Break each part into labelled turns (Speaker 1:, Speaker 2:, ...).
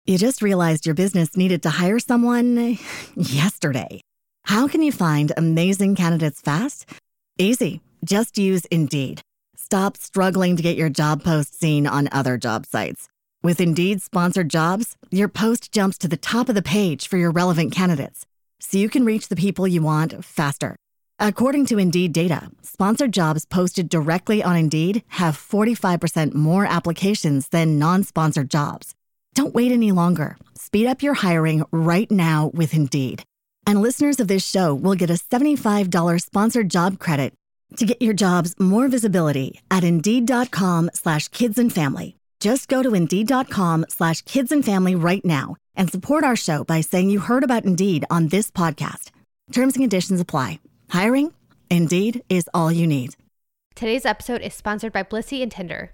Speaker 1: You just realized your business needed to hire someone yesterday. How can you find amazing candidates fast? Easy. Just use Indeed. Stop struggling to get your job post seen on other job sites. With Indeed sponsored jobs, your post jumps to the top of the page for your relevant candidates, so you can reach the people you want faster. According to Indeed data, sponsored jobs posted directly on Indeed have 45% more applications than non-sponsored jobs. Don't wait any longer. Speed up your hiring right now with Indeed. And listeners of this show will get a $75 sponsored job credit to get your jobs more visibility at Indeed.com/kidsandfamily. Just go to Indeed.com/kidsandfamily right now and support our show by saying you heard about Indeed on this podcast. Terms and conditions apply. Hiring? Indeed is all you need.
Speaker 2: Today's episode is sponsored by Blissy and Tinder.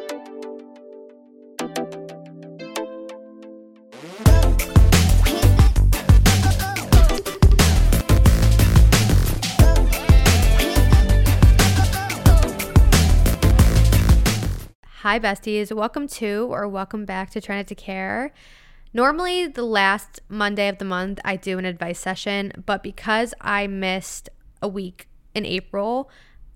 Speaker 2: Hi besties, welcome back to Try Not to Care. Normally the last Monday of the month I do an advice session, but because I missed a week in April,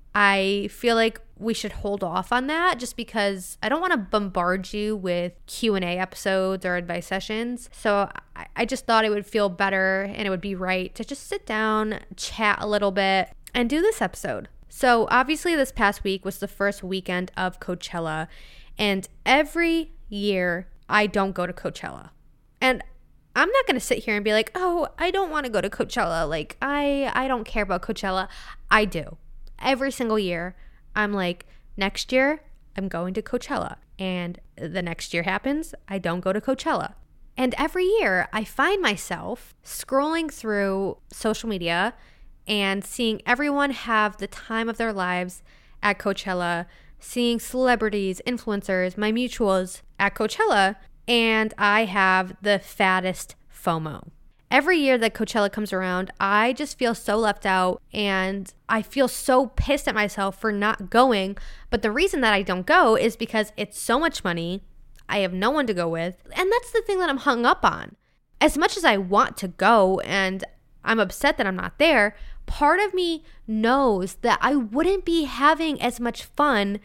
Speaker 2: I feel like we should hold off on that just because I don't want to bombard you with Q&A episodes or advice sessions. So I just thought it would feel better and it would be right to just sit down, chat a little bit, and do this episode. So obviously this past week was the first weekend of Coachella, and every year I don't go to Coachella. And I'm not going to sit here and be like, oh, I don't want to go to Coachella. Like, I don't care about Coachella. I do. Every single year, I'm like, next year, I'm going to Coachella. And the next year happens, I don't go to Coachella. And every year, I find myself scrolling through social media and seeing everyone have the time of their lives at Coachella, seeing celebrities, influencers, my mutuals at Coachella, and I have the fattest FOMO. Every year that Coachella comes around, I just feel so left out and I feel so pissed at myself for not going. But the reason that I don't go is because it's so much money, I have no one to go with, and that's the thing that I'm hung up on. As much as I want to go and I'm upset that I'm not there, part of me knows that I wouldn't be having as much fun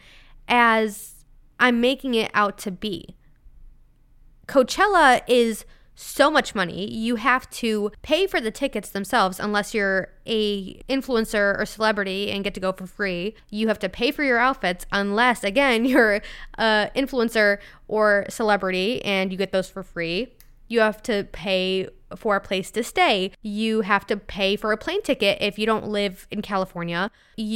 Speaker 2: as I'm making it out to be. Coachella is so much money. You have to pay for the tickets themselves unless you're a influencer or celebrity and get to go for free. You have to pay for your outfits unless, again, you're an influencer or celebrity and you get those for free. You have to pay for a place to stay. You have to pay for a plane ticket if you don't live in California.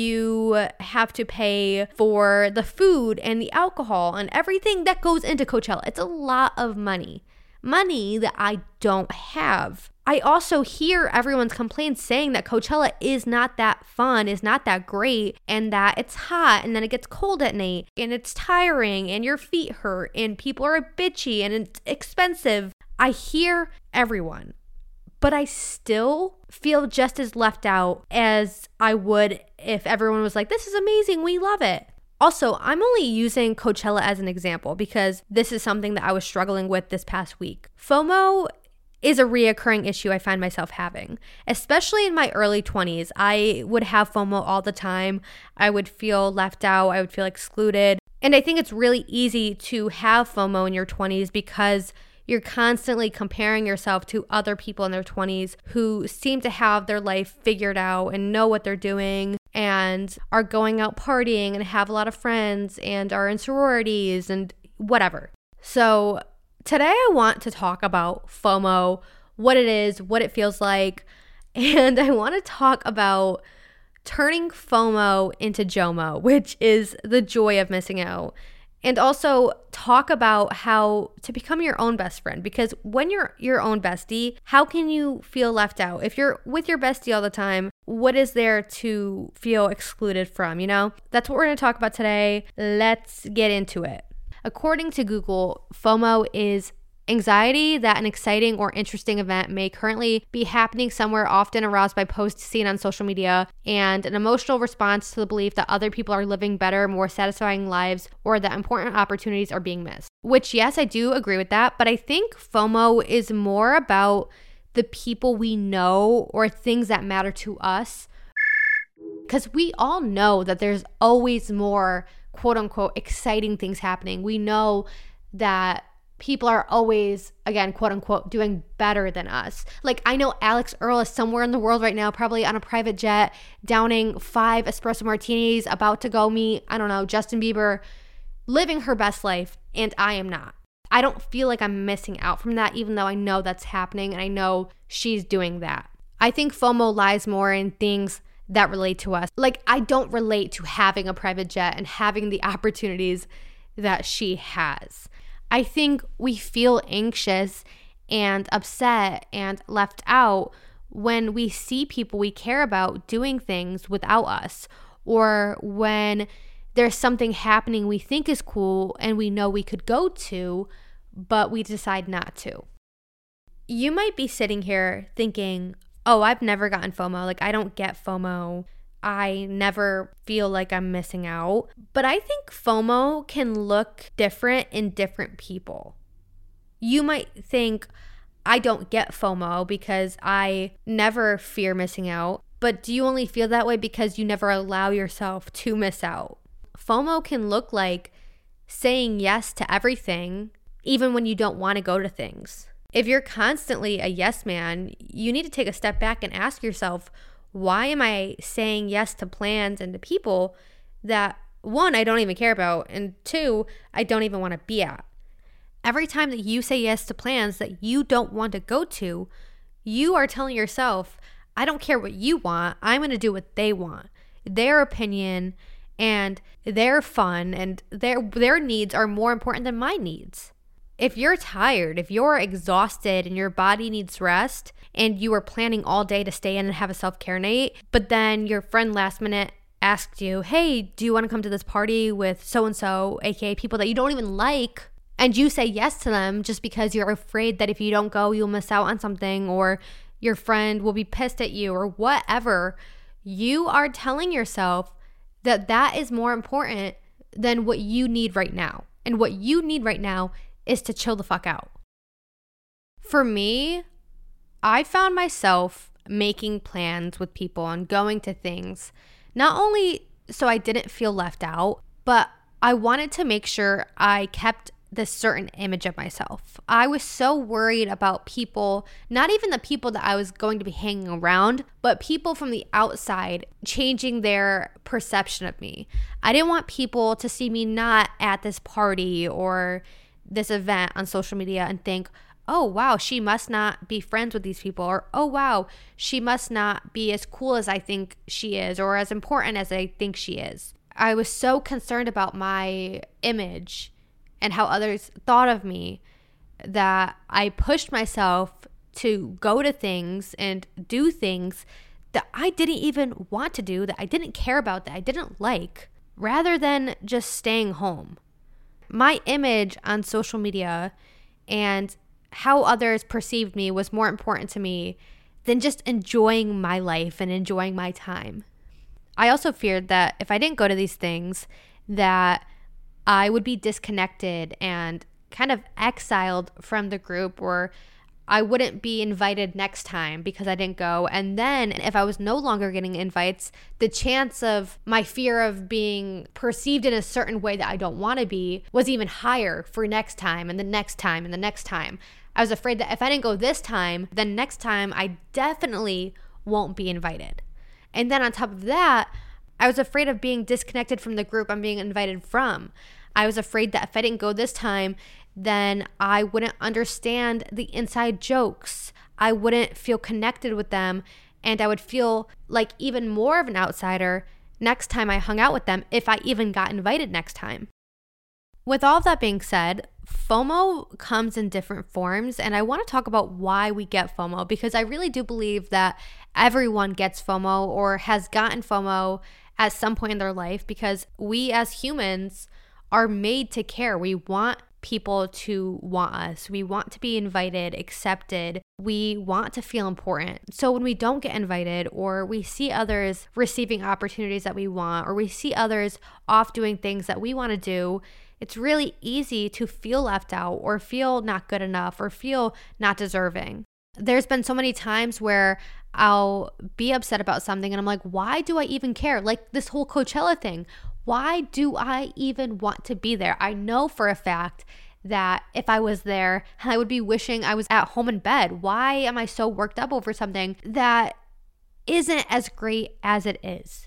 Speaker 2: You have to pay for the food and the alcohol and everything that goes into Coachella. It's a lot of money that I don't have. I also hear everyone's complaints saying that Coachella is not that fun, is not that great, and that it's hot and then it gets cold at night and it's tiring and your feet hurt and people are bitchy and it's expensive. I hear everyone, but I still feel just as left out as I would if everyone was like, this is amazing, we love it. Also, I'm only using Coachella as an example because this is something that I was struggling with this past week. FOMO is a reoccurring issue I find myself having, especially in my early 20s. I would have FOMO all the time. I would feel left out. I would feel excluded. And I think it's really easy to have FOMO in your 20s because you're constantly comparing yourself to other people in their 20s who seem to have their life figured out and know what they're doing and are going out partying and have a lot of friends and are in sororities and whatever. So today I want to talk about FOMO, what it is, what it feels like, and I want to talk about turning FOMO into JOMO, which is the joy of missing out. And also talk about how to become your own best friend, because when you're your own bestie, how can you feel left out? If you're with your bestie all the time, what is there to feel excluded from, you know? That's what we're going to talk about today. Let's get into it. According to Google, FOMO is Anxiety that an exciting or interesting event may currently be happening somewhere, often aroused by posts seen on social media, and an emotional response to the belief that other people are living better, more satisfying lives, or that important opportunities are being missed. Which, yes, I do agree with that, but I think FOMO is more about the people we know or things that matter to us. Because we all know that there's always more quote unquote exciting things happening. We know that people are always, again, quote unquote, doing better than us. Like, I know Alex Earle is somewhere in the world right now, probably on a private jet, downing 5 espresso martinis, about to go meet, I don't know, Justin Bieber, living her best life, and I am not. I don't feel like I'm missing out from that, even though I know that's happening and I know she's doing that. I think FOMO lies more in things that relate to us. Like, I don't relate to having a private jet and having the opportunities that she has. I think we feel anxious and upset and left out when we see people we care about doing things without us, or when there's something happening we think is cool and we know we could go to, but we decide not to. You might be sitting here thinking, oh, I've never gotten FOMO. Like, I don't get FOMO. I never feel like I'm missing out. But I think FOMO can look different in different people. You might think, I don't get FOMO because I never fear missing out. But do you only feel that way because you never allow yourself to miss out? FOMO can look like saying yes to everything, even when you don't want to go to things. If you're constantly a yes man, you need to take a step back and ask yourself, why am I saying yes to plans and to people that, 1, I don't even care about, and 2, I don't even want to be at? Every time that you say yes to plans that you don't want to go to, you are telling yourself, I don't care what you want, I'm going to do what they want. Their opinion and their fun and their needs are more important than my needs. If you're tired, if you're exhausted and your body needs rest, and you were planning all day to stay in and have a self-care night, but then your friend last minute asked you, hey, do you want to come to this party with so-and-so, aka people that you don't even like, and you say yes to them just because you're afraid that if you don't go, you'll miss out on something, or your friend will be pissed at you, or whatever, you are telling yourself that that is more important than what you need right now. And what you need right now is to chill the fuck out. For me, I found myself making plans with people and going to things, not only so I didn't feel left out, but I wanted to make sure I kept this certain image of myself. I was so worried about people, not even the people that I was going to be hanging around, but people from the outside changing their perception of me. I didn't want people to see me not at this party or this event on social media and think, oh, wow, she must not be friends with these people, or, oh, wow, she must not be as cool as I think she is, or as important as I think she is. I was so concerned about my image and how others thought of me that I pushed myself to go to things and do things that I didn't even want to do, that I didn't care about, that I didn't like, rather than just staying home. My image on social media and how others perceived me was more important to me than just enjoying my life and enjoying my time. I also feared that if I didn't go to these things, that I would be disconnected and kind of exiled from the group, or I wouldn't be invited next time because I didn't go. And then if I was no longer getting invites, the chance of my fear of being perceived in a certain way that I don't want to be was even higher for next time and the next time and the next time. I was afraid that if I didn't go this time, then next time I definitely won't be invited. And then on top of that, I was afraid of being disconnected from the group I'm being invited from. I was afraid that if I didn't go this time, then I wouldn't understand the inside jokes. I wouldn't feel connected with them, and I would feel like even more of an outsider next time I hung out with them, if I even got invited next time. With all of that being said, FOMO comes in different forms, and I want to talk about why we get FOMO, because I really do believe that everyone gets FOMO or has gotten FOMO at some point in their life, because we as humans are made to care. We want people to want us. We want to be invited, accepted. We want to feel important. So when we don't get invited, or we see others receiving opportunities that we want, or we see others off doing things that we want to do, it's really easy to feel left out or feel not good enough or feel not deserving. There's been so many times where I'll be upset about something and I'm like, why do I even care? Like this whole Coachella thing. Why do I even want to be there? I know for a fact that if I was there, I would be wishing I was at home in bed. Why am I so worked up over something that isn't as great as it is?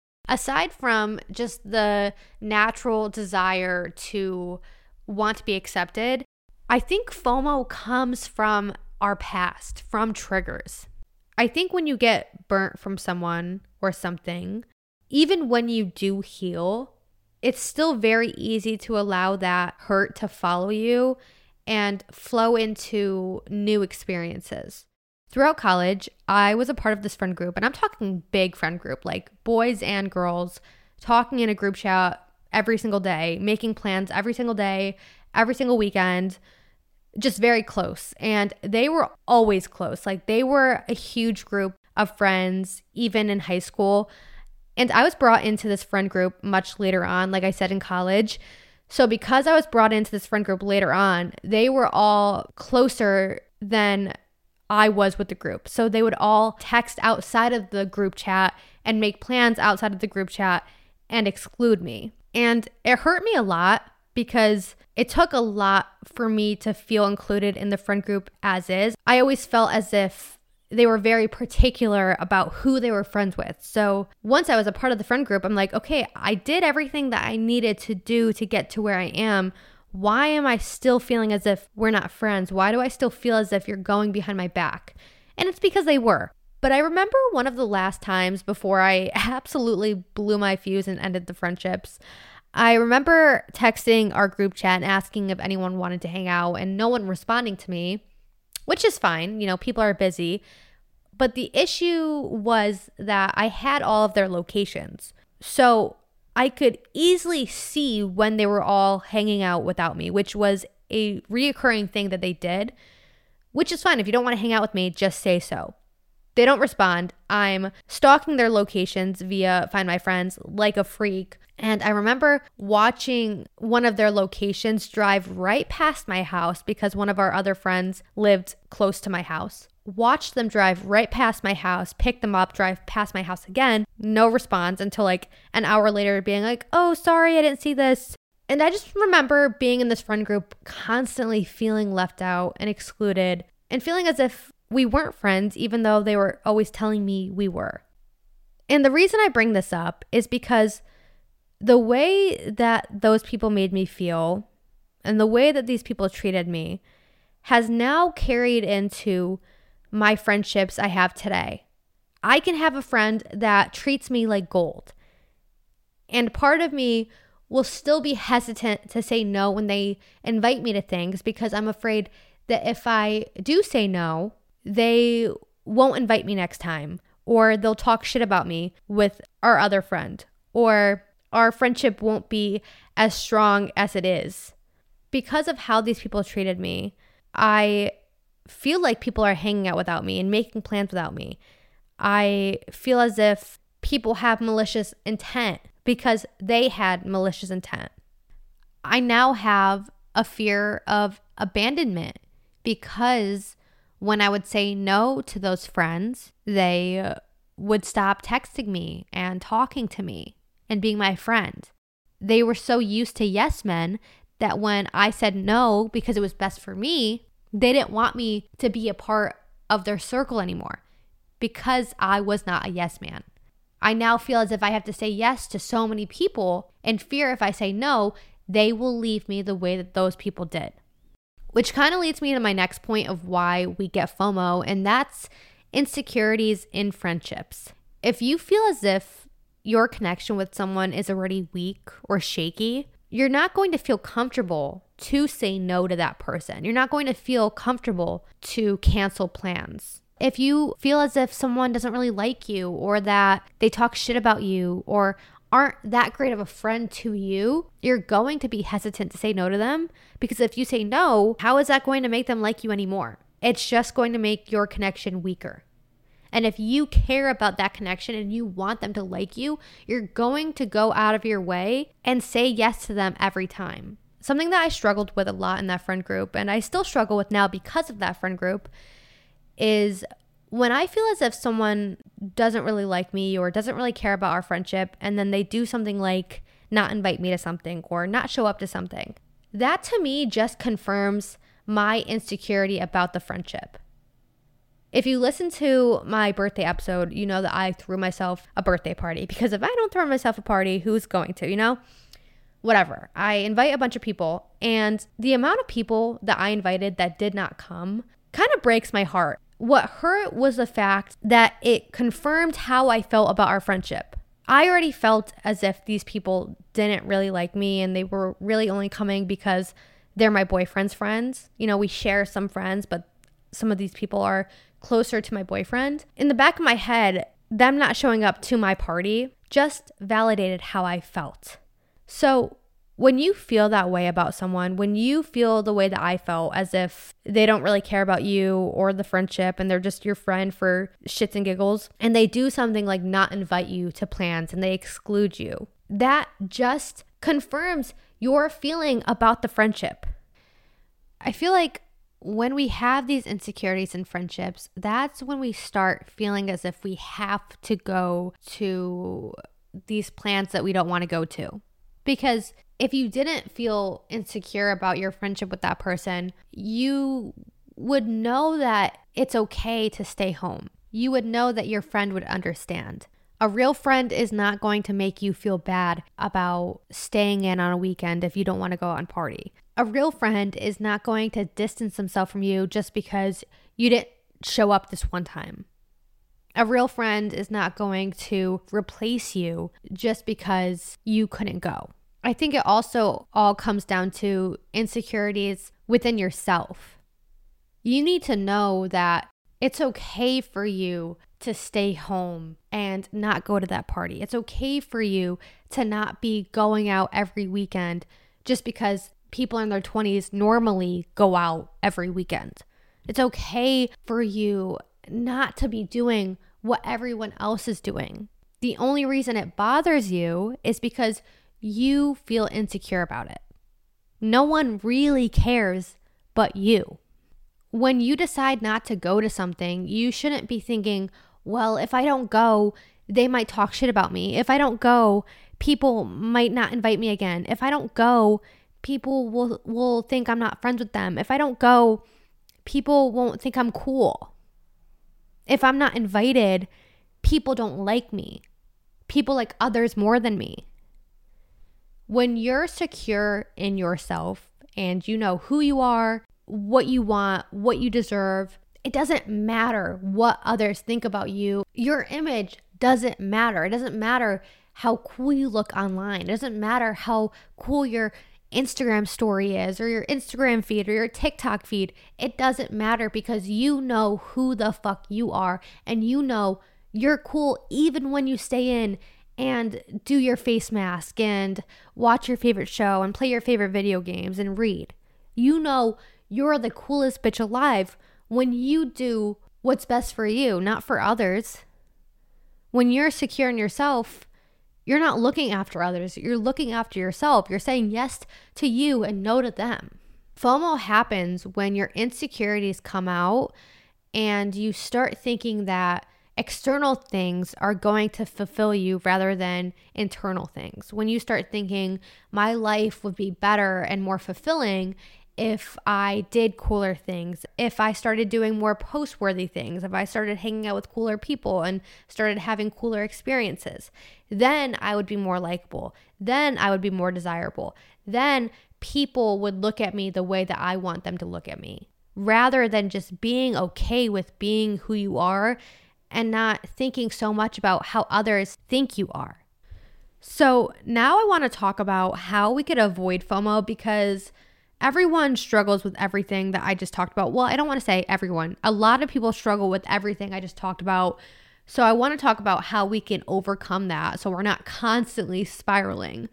Speaker 2: Aside from just the natural desire to want to be accepted, I think FOMO comes from our past, from triggers. I think when you get burnt from someone or something, even when you do heal, it's still very easy to allow that hurt to follow you and flow into new experiences. Throughout college, I was a part of this friend group, and I'm talking big friend group, like boys and girls, talking in a group chat every single day, making plans every single day, every single weekend, just very close. And they were always close. Like they were a huge group of friends, even in high school. And I was brought into this friend group much later on, like I said, in college. So because I was brought into this friend group later on, they were all closer than I was with the group. So they would all text outside of the group chat and make plans outside of the group chat and exclude me. And it hurt me a lot because it took a lot for me to feel included in the friend group as is. I always felt as if they were very particular about who they were friends with. So once I was a part of the friend group, I'm like, okay, I did everything that I needed to do to get to where I am. Why am I still feeling as if we're not friends? Why do I still feel as if you're going behind my back? And it's because they were. But I remember one of the last times before I absolutely blew my fuse and ended the friendships, I remember texting our group chat and asking if anyone wanted to hang out and no one responding to me, which is fine. You know, people are busy. But the issue was that I had all of their locations. So I could easily see when they were all hanging out without me, which was a reoccurring thing that they did, which is fine. If you don't want to hang out with me, just say so. They don't respond. I'm stalking their locations via Find My Friends like a freak. And I remember watching one of their locations drive right past my house because one of our other friends lived close to my house. Watched them drive right past my house, pick them up, drive past my house again. No response until like an hour later being like, oh, sorry, I didn't see this. And I just remember being in this friend group constantly feeling left out and excluded and feeling as if we weren't friends, even though they were always telling me we were. And the reason I bring this up is because the way that those people made me feel and the way that these people treated me has now carried into my friendships I have today. I can have a friend that treats me like gold. And part of me will still be hesitant to say no when they invite me to things because I'm afraid that if I do say no, they won't invite me next time, or they'll talk shit about me with our other friend, or our friendship won't be as strong as it is. Because of how these people treated me, I feel like people are hanging out without me and making plans without me. I feel as if people have malicious intent because they had malicious intent. I now have a fear of abandonment because when I would say no to those friends, they would stop texting me and talking to me and being my friend. They were so used to yes men that when I said no because it was best for me, they didn't want me to be a part of their circle anymore because I was not a yes man. I now feel as if I have to say yes to so many people and fear if I say no, they will leave me the way that those people did. Which kind of leads me to my next point of why we get FOMO, and that's insecurities in friendships. If you feel as if your connection with someone is already weak or shaky, you're not going to feel comfortable to say no to that person. You're not going to feel comfortable to cancel plans. If you feel as if someone doesn't really like you or that they talk shit about you or aren't that great of a friend to you, you're going to be hesitant to say no to them, because if you say no, how is that going to make them like you anymore? It's just going to make your connection weaker. And if you care about that connection and you want them to like you, you're going to go out of your way and say yes to them every time. Something that I struggled with a lot in that friend group, and I still struggle with now because of that friend group, is when I feel as if someone doesn't really like me or doesn't really care about our friendship, and then they do something like not invite me to something or not show up to something, that to me just confirms my insecurity about the friendship. If you listen to my birthday episode, you know that I threw myself a birthday party, because if I don't throw myself a party, who's going to, Whatever. I invite a bunch of people, and the amount of people that I invited that did not come kind of breaks my heart. What hurt was the fact that it confirmed how I felt about our friendship. I already felt as if these people didn't really like me, and they were really only coming because they're my boyfriend's friends. We share some friends, but some of these people are closer to my boyfriend. In the back of my head, them not showing up to my party just validated how I felt. So when you feel that way about someone, when you feel the way that I felt, as if they don't really care about you or the friendship and they're just your friend for shits and giggles, and they do something like not invite you to plans and they exclude you, that just confirms your feeling about the friendship. I feel like when we have these insecurities in friendships, that's when we start feeling as if we have to go to these plans that we don't want to go to. Because if you didn't feel insecure about your friendship with that person, you would know that it's okay to stay home. You would know that your friend would understand. A real friend is not going to make you feel bad about staying in on a weekend if you don't want to go out and party. A real friend is not going to distance themselves from you just because you didn't show up this one time. A real friend is not going to replace you just because you couldn't go. I think it also all comes down to insecurities within yourself. You need to know that it's okay for you to stay home and not go to that party. It's okay for you to not be going out every weekend just because people in their 20s normally go out every weekend. It's okay for you not to be doing what everyone else is doing. The only reason it bothers you is because you feel insecure about it. No one really cares but you. When you decide not to go to something, you shouldn't be thinking, well, if I don't go, they might talk shit about me. If I don't go, people might not invite me again. If I don't go, people will think I'm not friends with them. If I don't go, people won't think I'm cool. If I'm not invited, people don't like me. People like others more than me. When you're secure in yourself and you know who you are, what you want, what you deserve, it doesn't matter what others think about you. Your image doesn't matter. It doesn't matter how cool you look online. It doesn't matter how cool your Instagram story is or your Instagram feed or your TikTok feed. It doesn't matter, because you know who the fuck you are, and you know you're cool even when you stay in and do your face mask and watch your favorite show and play your favorite video games and read. You know you're the coolest bitch alive when you do what's best for you, not for others. When you're secure in yourself, you're not looking after others. You're looking after yourself. You're saying yes to you and no to them. FOMO happens when your insecurities come out and you start thinking that external things are going to fulfill you rather than internal things. When you start thinking, my life would be better and more fulfilling if I did cooler things, if I started doing more post-worthy things, if I started hanging out with cooler people and started having cooler experiences, then I would be more likable. Then I would be more desirable. Then people would look at me the way that I want them to look at me, rather than just being okay with being who you are and not thinking so much about how others think you are. So now I want to talk about how we could avoid FOMO, because everyone struggles with everything that I just talked about. Well, I don't want to say everyone. A lot of people struggle with everything I just talked about So I want to talk about how we can overcome that so we're not constantly spiraling.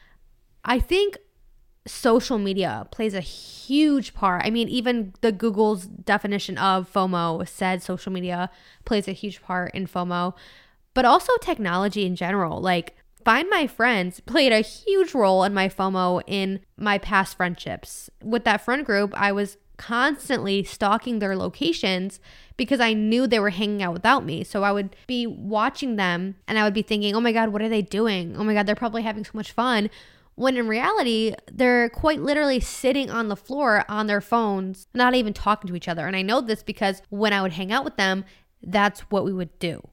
Speaker 2: I think social media plays a huge part. I mean, even the Google's definition of FOMO said social media plays a huge part in FOMO, but also technology in general. Like, Find My Friends played a huge role in my FOMO in my past friendships. With that friend group, I was constantly stalking their locations because I knew they were hanging out without me. So I would be watching them and I would be thinking, oh my God, what are they doing? Oh my God, they're probably having so much fun. When in reality, they're quite literally sitting on the floor on their phones, not even talking to each other. And I know this because when I would hang out with them, that's what we would do.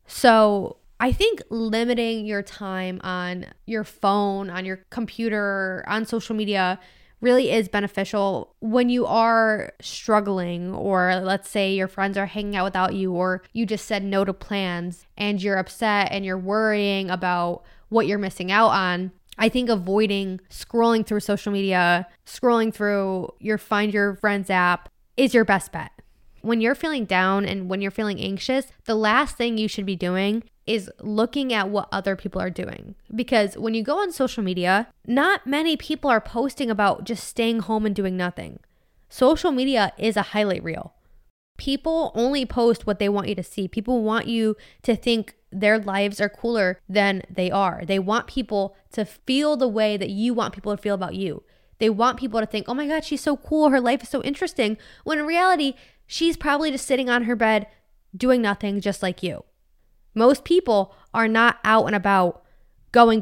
Speaker 2: So I think limiting your time on your phone, on your computer, on social media really is beneficial when you are struggling, or let's say your friends are hanging out without you, or you just said no to plans and you're upset and you're worrying about what you're missing out on. I think avoiding scrolling through social media, scrolling through your Find Your Friends app is your best bet. When you're feeling down and when you're feeling anxious, the last thing you should be doing is looking at what other people are doing. Because when you go on social media, not many people are posting about just staying home and doing nothing. Social media is a highlight reel. People only post what they want you to see. People want you to think their lives are cooler than they are. They want people to feel the way that you want people to feel about you. They want people to think, oh my God, she's so cool. Her life is so interesting. When in reality, she's probably just sitting on her bed doing nothing just like you. Most people are not out and about going.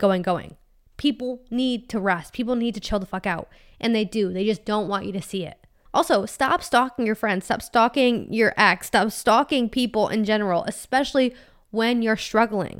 Speaker 2: People need to rest. People need to chill the fuck out. And they do. They just don't want you to see it. Also, stop stalking your friends. Stop stalking your ex. Stop stalking people in general, especially when you're struggling.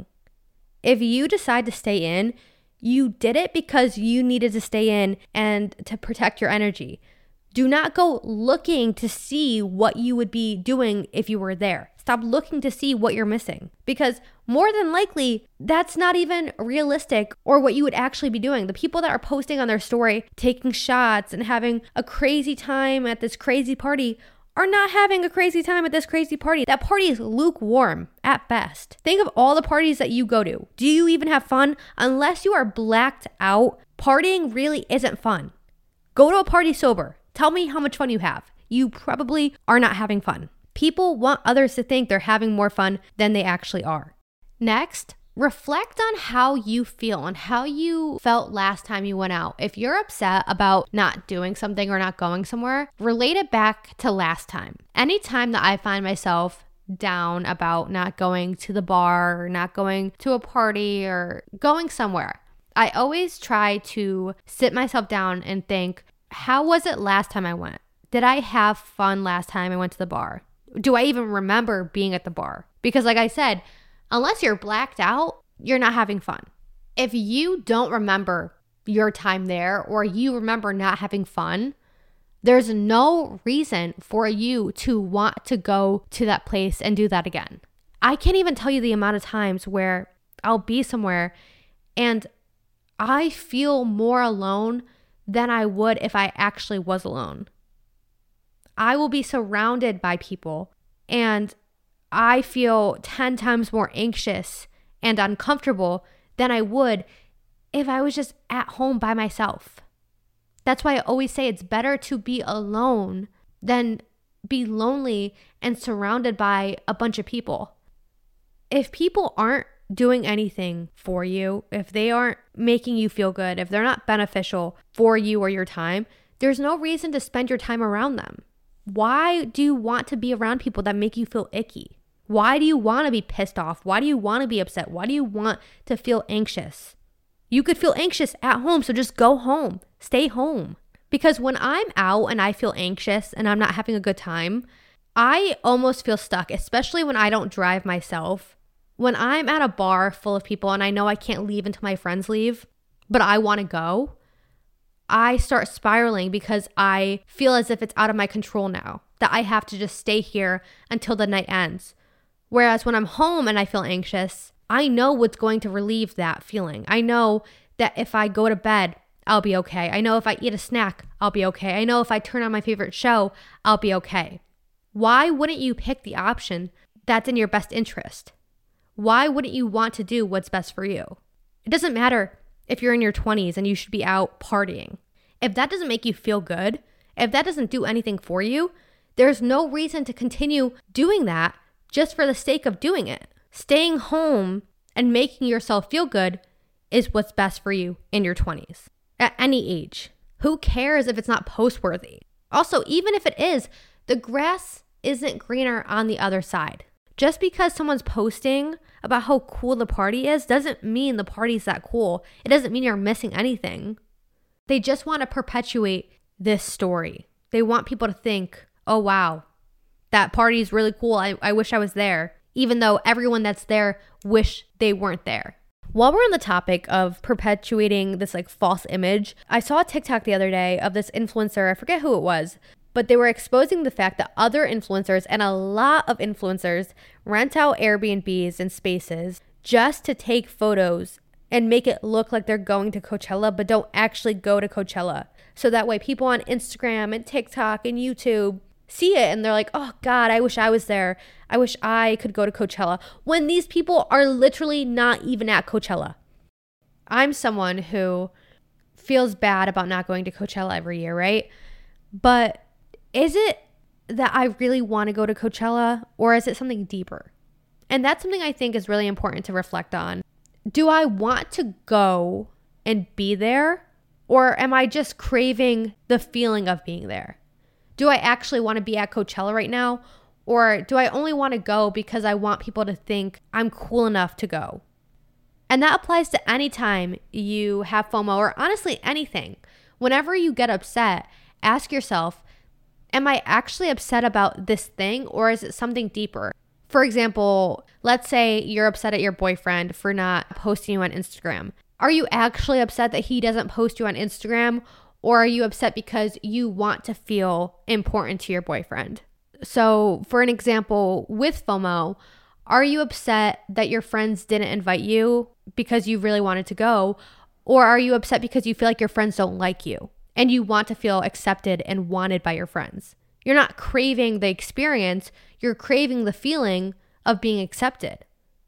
Speaker 2: If you decide to stay in, you did it because you needed to stay in and to protect your energy. Do not go looking to see what you would be doing if you were there. Stop looking to see what you're missing, because more than likely, that's not even realistic or what you would actually be doing. The people that are posting on their story, taking shots and having a crazy time at this crazy party are not having a crazy time at this crazy party. That party is lukewarm at best. Think of all the parties that you go to. Do you even have fun? Unless you are blacked out, partying really isn't fun. Go to a party sober. Tell me how much fun you have. You probably are not having fun. People want others to think they're having more fun than they actually are. Next, reflect on how you feel and how you felt last time you went out. If you're upset about not doing something or not going somewhere, relate it back to last time. Anytime that I find myself down about not going to the bar or not going to a party or going somewhere, I always try to sit myself down and think, how was it last time I went? Did I have fun last time I went to the bar? Do I even remember being at the bar? Because like I said, unless you're blacked out, you're not having fun. If you don't remember your time there or you remember not having fun, there's no reason for you to want to go to that place and do that again. I can't even tell you the amount of times where I'll be somewhere and I feel more alone than I would if I actually was alone. I will be surrounded by people and I feel 10 times more anxious and uncomfortable than I would if I was just at home by myself. That's why I always say it's better to be alone than be lonely and surrounded by a bunch of people. If people aren't doing anything for you, if they aren't making you feel good, if they're not beneficial for you or your time, there's no reason to spend your time around them. Why do you want to be around people that make you feel icky? Why do you want to be pissed off? Why do you want to be upset? Why do you want to feel anxious? You could feel anxious at home, so just go home. Stay home. Because when I'm out and I feel anxious and I'm not having a good time, I almost feel stuck, especially when I don't drive myself. When I'm at a bar full of people and I know I can't leave until my friends leave, but I want to go, I start spiraling because I feel as if it's out of my control now, that I have to just stay here until the night ends. Whereas when I'm home and I feel anxious, I know what's going to relieve that feeling. I know that if I go to bed, I'll be okay. I know if I eat a snack, I'll be okay. I know if I turn on my favorite show, I'll be okay. Why wouldn't you pick the option that's in your best interest? why wouldn't you want to do what's best for you? It doesn't matter if you're in your 20s and you should be out partying. If that doesn't make you feel good, if that doesn't do anything for you, there's no reason to continue doing that just for the sake of doing it. Staying home and making yourself feel good is what's best for you in your 20s, at any age. Who cares if it's not post-worthy? Also, even if it is, the grass isn't greener on the other side. Just because someone's posting about how cool the party is doesn't mean the party's that cool. It doesn't mean you're missing anything. They just want to perpetuate this story. They want people to think, oh wow, that party's really cool. I wish I was there. Even though everyone that's there wish they weren't there. While we're on the topic of perpetuating this like false image, I saw a TikTok the other day of this influencer, I forget who it was, but they were exposing the fact that other influencers and a lot of influencers rent out Airbnbs and spaces just to take photos and make it look like they're going to Coachella, but don't actually go to Coachella. So that way people on Instagram and TikTok and YouTube see it and they're like, oh God, I wish I was there. I wish I could go to Coachella. When these people are literally not even at Coachella. I'm someone who feels bad about not going to Coachella every year, right? But is it that I really want to go to Coachella, or is it something deeper? And that's something I think is really important to reflect on. Do I want to go and be there, or am I just craving the feeling of being there? Do I actually want to be at Coachella right now, or do I only want to go because I want people to think I'm cool enough to go? And that applies to any time you have FOMO, or honestly anything. Whenever you get upset, ask yourself, am I actually upset about this thing, or is it something deeper? For example, let's say you're upset at your boyfriend for not posting you on Instagram. Are you actually upset that he doesn't post you on Instagram, or are you upset because you want to feel important to your boyfriend? So for an example, with FOMO, are you upset that your friends didn't invite you because you really wanted to go? Or are you upset because you feel like your friends don't like you and you want to feel accepted and wanted by your friends? You're not craving the experience, you're craving the feeling of being accepted.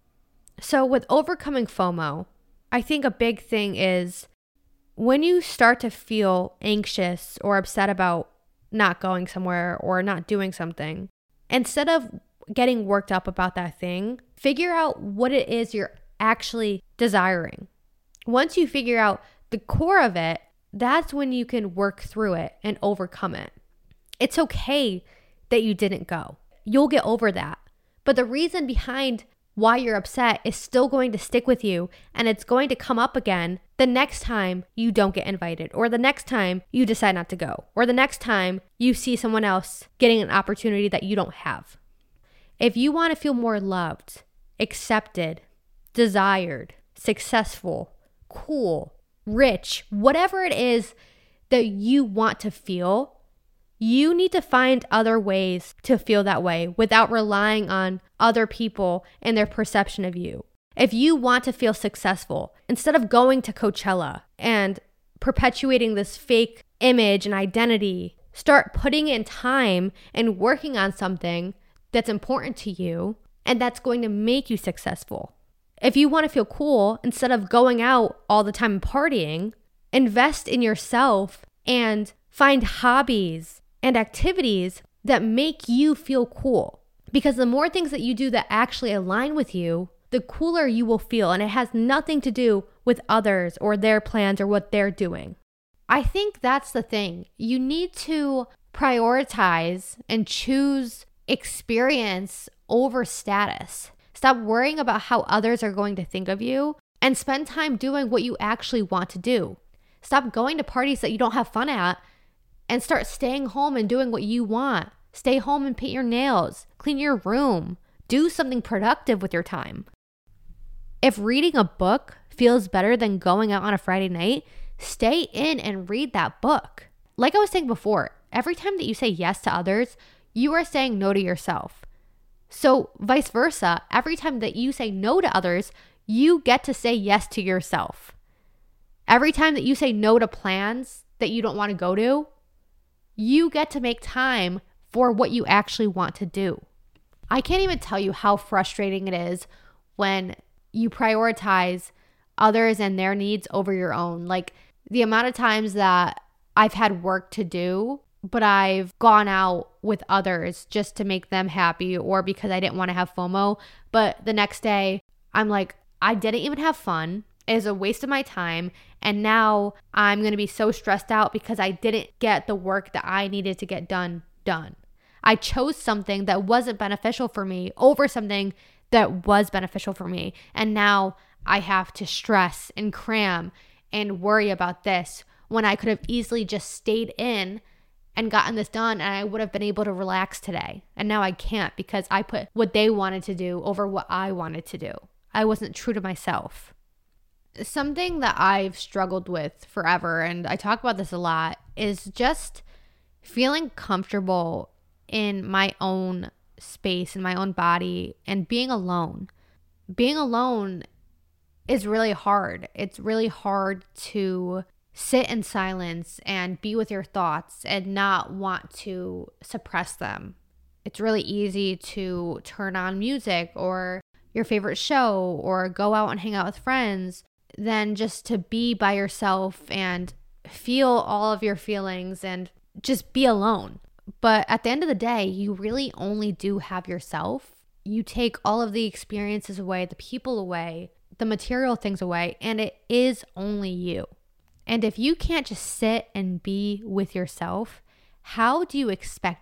Speaker 2: So with overcoming FOMO, I think a big thing is when you start to feel anxious or upset about not going somewhere or not doing something, instead of getting worked up about that thing, figure out what it is you're actually desiring. Once you figure out the core of it, that's when you can work through it and overcome it. It's okay that you didn't go. You'll get over that. But the reason behind why you're upset is still going to stick with you, and it's going to come up again the next time you don't get invited, or the next time you decide not to go, or the next time you see someone else getting an opportunity that you don't have. If you want to feel more loved, accepted, desired, successful, cool, rich, whatever it is that you want to feel, you need to find other ways to feel that way without relying on other people and their perception of you. If you want to feel successful, instead of going to Coachella and perpetuating this fake image and identity, start putting in time and working on something that's important to you and that's going to make you successful. If you want to feel cool, instead of going out all the time and partying, invest in yourself and find hobbies and activities that make you feel cool. Because the more things that you do that actually align with you, the cooler you will feel. And it has nothing to do with others or their plans or what they're doing. I think that's the thing. You need to prioritize and choose experience over status. Stop worrying about how others are going to think of you and spend time doing what you actually want to do. Stop going to parties that you don't have fun at and start staying home and doing what you want. Stay home and paint your nails, clean your room, do something productive with your time. If reading a book feels better than going out on a Friday night, stay in and read that book. Like I was saying before, every time that you say yes to others, you are saying no to yourself. So vice versa, every time that you say no to others, you get to say yes to yourself. Every time that you say no to plans that you don't want to go to, you get to make time for what you actually want to do. I can't even tell you how frustrating it is when you prioritize others and their needs over your own. Like the amount of times that I've had work to do, but I've gone out with others just to make them happy or because I didn't want to have FOMO. But the next day, I'm like, I didn't even have fun. It is a waste of my time. And now I'm going to be so stressed out because I didn't get the work that I needed to get done. I chose something that wasn't beneficial for me over something that was beneficial for me. And now I have to stress and cram and worry about this when I could have easily just stayed in and gotten this done, and I would have been able to relax today. And now I can't because I put what they wanted to do over what I wanted to do. I wasn't true to myself. Something that I've struggled with forever, and I talk about this a lot, is just feeling comfortable in my own space, in my own body, and being alone. Being alone is really hard. It's really hard to sit in silence and be with your thoughts and not want to suppress them. It's really easy to turn on music or your favorite show or go out and hang out with friends than just to be by yourself and feel all of your feelings and just be alone. But at the end of the day, you really only do have yourself. You take all of the experiences away, the people away, the material things away, and it is only you. And if you can't just sit and be with yourself, how do you expect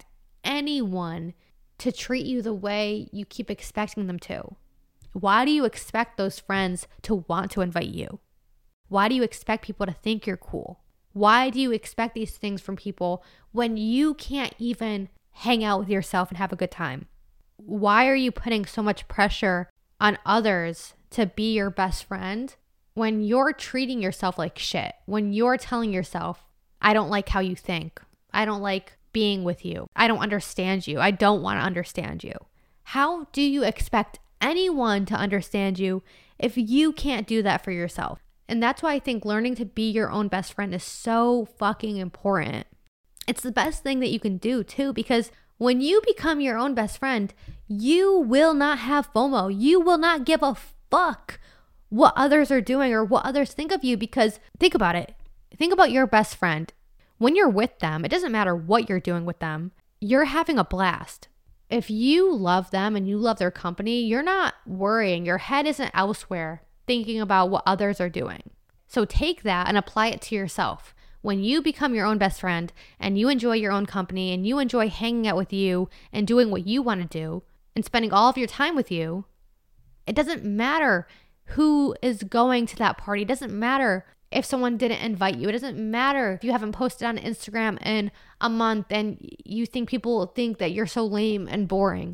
Speaker 2: anyone to treat you the way you keep expecting them to? Why do you expect those friends to want to invite you? Why do you expect people to think you're cool? Why do you expect these things from people when you can't even hang out with yourself and have a good time? Why are you putting so much pressure on others to be your best friend when you're treating yourself like shit? When you're telling yourself, I don't like how you think. I don't like being with you. I don't understand you. I don't want to understand you. How do you expect anyone to understand you if you can't do that for yourself? And that's why I think learning to be your own best friend is so fucking important. It's the best thing that you can do too, because when you become your own best friend, you will not have FOMO. You will not give a fuck what others are doing or what others think of you, because think about it. Think about your best friend. When you're with them, it doesn't matter what you're doing with them. You're having a blast. If you love them and you love their company, you're not worrying. Your head isn't elsewhere thinking about what others are doing. So take that and apply it to yourself. When you become your own best friend and you enjoy your own company and you enjoy hanging out with you and doing what you want to do and spending all of your time with you, it doesn't matter who is going to that party. It doesn't matter if someone didn't invite you. It doesn't matter if you haven't posted on Instagram in a month and you think people think that you're so lame and boring.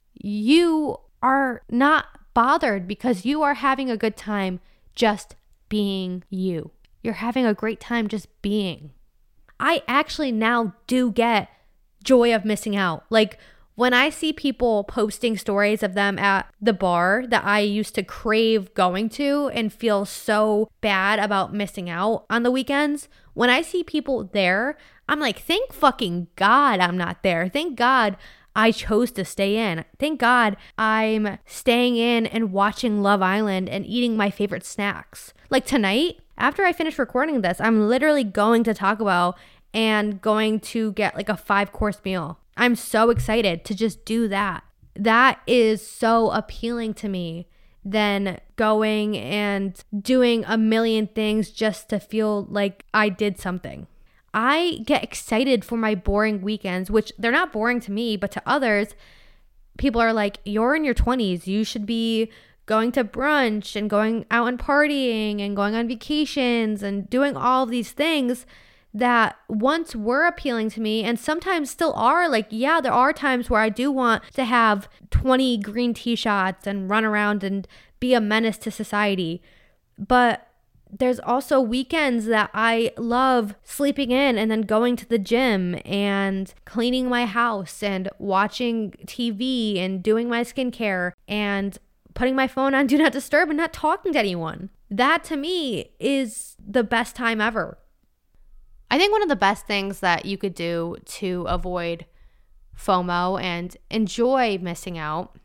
Speaker 2: You are not bothered because you are having a good time just being you. You're having a great time just being. I actually now do get joy of missing out. Like when I see people posting stories of them at the bar that I used to crave going to and feel so bad about missing out on the weekends, when I see people there, I'm like, thank fucking God I'm not there. Thank God I chose to stay in. Thank God I'm staying in and watching Love Island and eating my favorite snacks. Like tonight, after I finish recording this, I'm literally going to Taco Bell and going to get like a 5-course meal. I'm so excited to just do that. That is so appealing to me than going and doing a million things just to feel like I did something. I get excited for my boring weekends, which they're not boring to me, but to others, people are like, you're in your 20s. You should be going to brunch and going out and partying and going on vacations and doing all of these things that once were appealing to me and sometimes still are. Like, yeah, there are times where I do want to have 20 green tea shots and run around and be a menace to society. But there's also weekends that I love sleeping in and then going to the gym and cleaning my house and watching TV and doing my skincare and putting my phone on Do Not Disturb and not talking to anyone. That to me is the best time ever. I think one of the best things that you could do to avoid FOMO and enjoy missing out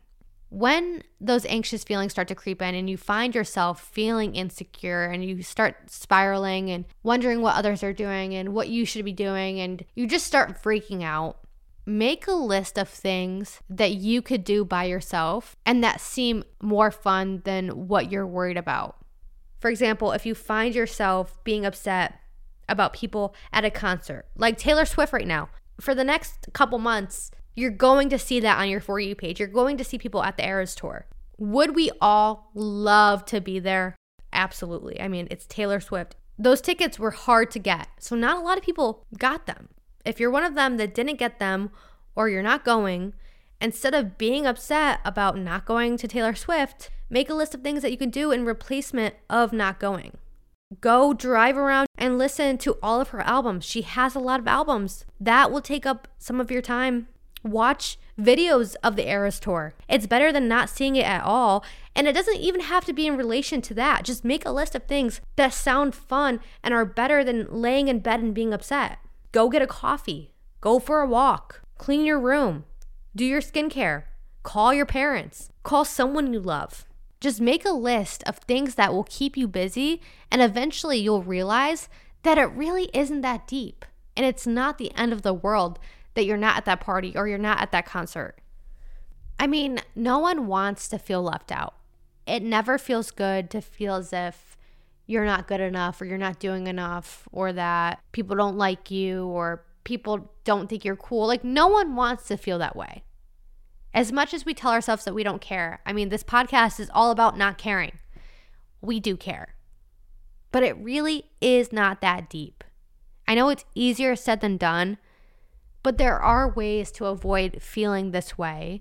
Speaker 2: When those anxious feelings start to creep in and you find yourself feeling insecure and you start spiraling and wondering what others are doing and what you should be doing, and you just start freaking out, make a list of things that you could do by yourself and that seem more fun than what you're worried about. For example, if you find yourself being upset about people at a concert, like Taylor Swift right now, for the next couple months, you're going to see that on your For You page. You're going to see people at the Eras Tour. Would we all love to be there? Absolutely. I mean, it's Taylor Swift. Those tickets were hard to get, so not a lot of people got them. If you're one of them that didn't get them, or you're not going, instead of being upset about not going to Taylor Swift, make a list of things that you can do in replacement of not going. Go drive around and listen to all of her albums. She has a lot of albums. That will take up some of your time. Watch videos of the Eras Tour. It's better than not seeing it at all. And it doesn't even have to be in relation to that. Just make a list of things that sound fun and are better than laying in bed and being upset. Go get a coffee. Go for a walk. Clean your room. Do your skincare. Call your parents. Call someone you love. Just make a list of things that will keep you busy, and eventually you'll realize that it really isn't that deep. And it's not the end of the world that you're not at that party or you're not at that concert. I mean, no one wants to feel left out. It never feels good to feel as if you're not good enough or you're not doing enough or that people don't like you or people don't think you're cool. Like, no one wants to feel that way. As much as we tell ourselves that we don't care, I mean, this podcast is all about not caring. We do care. But it really is not that deep. I know it's easier said than done, but there are ways to avoid feeling this way.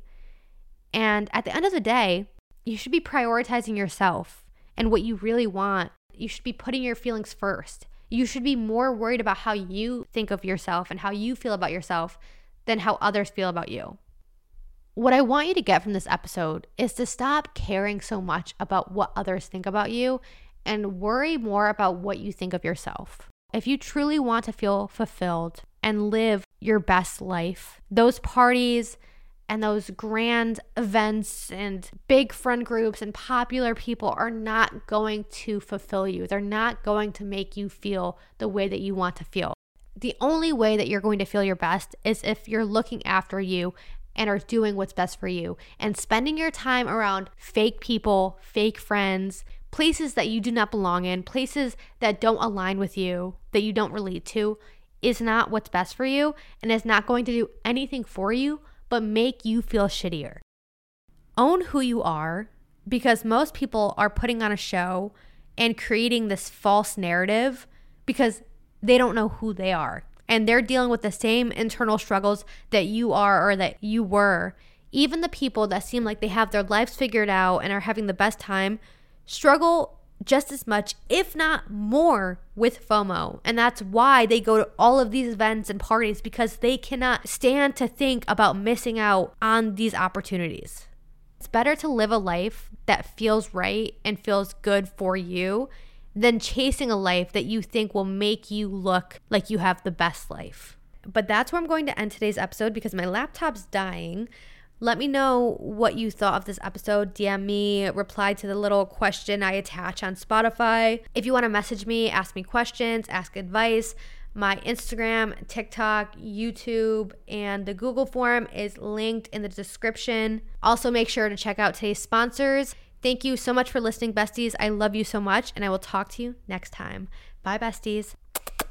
Speaker 2: And at the end of the day, you should be prioritizing yourself and what you really want. You should be putting your feelings first. You should be more worried about how you think of yourself and how you feel about yourself than how others feel about you. What I want you to get from this episode is to stop caring so much about what others think about you and worry more about what you think of yourself. If you truly want to feel fulfilled and live your best life, those parties and those grand events and big friend groups and popular people are not going to fulfill you. They're not going to make you feel the way that you want to feel. The only way that you're going to feel your best is if you're looking after you and are doing what's best for you. And spending your time around fake people, fake friends, places that you do not belong in, places that don't align with you, that you don't relate to, is not what's best for you and is not going to do anything for you but make you feel shittier. Own who you are, because most people are putting on a show and creating this false narrative because they don't know who they are. And they're dealing with the same internal struggles that you are or that you were. Even the people that seem like they have their lives figured out and are having the best time struggle just as much, if not more, with FOMO. And that's why they go to all of these events and parties, because they cannot stand to think about missing out on these opportunities. It's better to live a life that feels right and feels good for you than chasing a life that you think will make you look like you have the best life. But that's where I'm going to end today's episode because my laptop's dying. Let me know what you thought of this episode. DM me, reply to the little question I attach on Spotify. If you want to message me, ask me questions, ask advice, my Instagram, TikTok, YouTube, and the Google form is linked in the description. Also, make sure to check out today's sponsors. Thank you so much for listening, besties. I love you so much, and I will talk to you next time. Bye, besties.